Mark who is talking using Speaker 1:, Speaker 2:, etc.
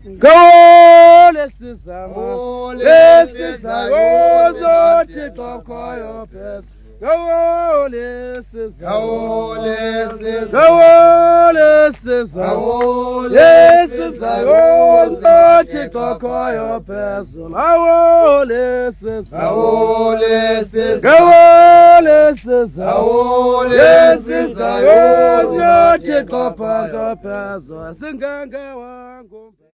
Speaker 1: Go, let's do some. Let's do some. Go, take off, call your pets. Go, let's do some. Go, let's do some. Go, let's do some. Let's do some. Go, take off, call your pets. Go, let's do some. Go, let's do some. Go, let's do some. Let's do some. Go, take off, call your pets. Sing, go, go.